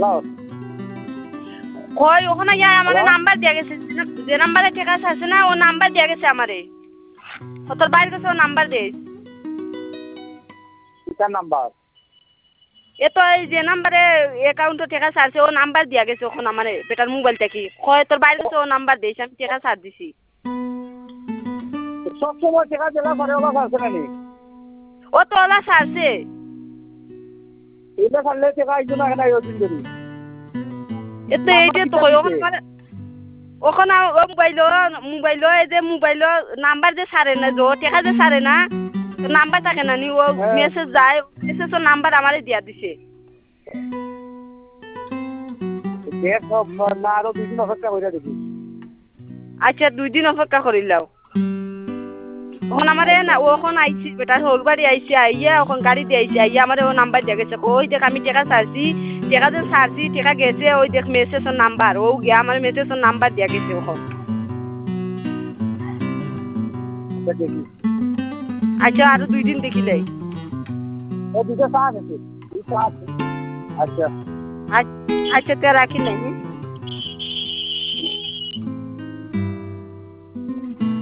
hello কই ওখানে যাই আমার নাম্বার দিয়ে গেছে যে নাম্বারে টাকা আছে না ও নাম্বার দিয়ে গেছে আমারে তোর বাইরে কাছে ও নাম্বার দে কিতার নাম্বার এ তো এই যে নাম্বারে অ্যাকাউন্টে টাকা আছে ও নাম্বার দিয়ে গেছে ওখানে আমারে বেটার মোবাইল থেকে কয় তোর বাইরে কাছে ও নাম্বার দিয়েছে আমি টাকা ছাড় দিছি সব সময় টাকা দিলা পরে ওলা আছে না নি ও তো ওলা ছাড়ছে এটা ছাড়লে টাকা আইতো না কেন ওই দিন ধরে এ তো এই যে তো ওখানে মানে ওখানে ও মোবাইল এই যে মোবাইল নাম্বার যে ছাড়ে না যে টাকা যে ছাড়ে না নাম্বার থাকে না নি ও মেসেজ যায় মেসেজের নাম্বার আমারে দিয়া দিছে দেখ না আরো 2 দিন অপেক্ষা করে দেখি আচ্ছা 2 দিন অপেক্ষা করিলাও ওখানে আমারে না ওখানে আইছি বেটার হলবাড়ি আইছি আইয়া ওখানে গাড়ি দিয়ে আইছি আইয়া আমারে ও নাম্বার দিয়ে গেছে ওই দেখ আমি টাকা ছাড়ছি টাকা যে ছাড়ছি টাকা গেছে ওই দেখ মেসেজের নাম্বার ও গিয়া আমার মেসেজের নাম্বার দিয়ে গেছে ওখানে দেখি আচ্ছা আরো 2 দিন দেখিলাই ও দিতে সাথ আছে আচ্ছা আচ্ছা তে রাখি নাই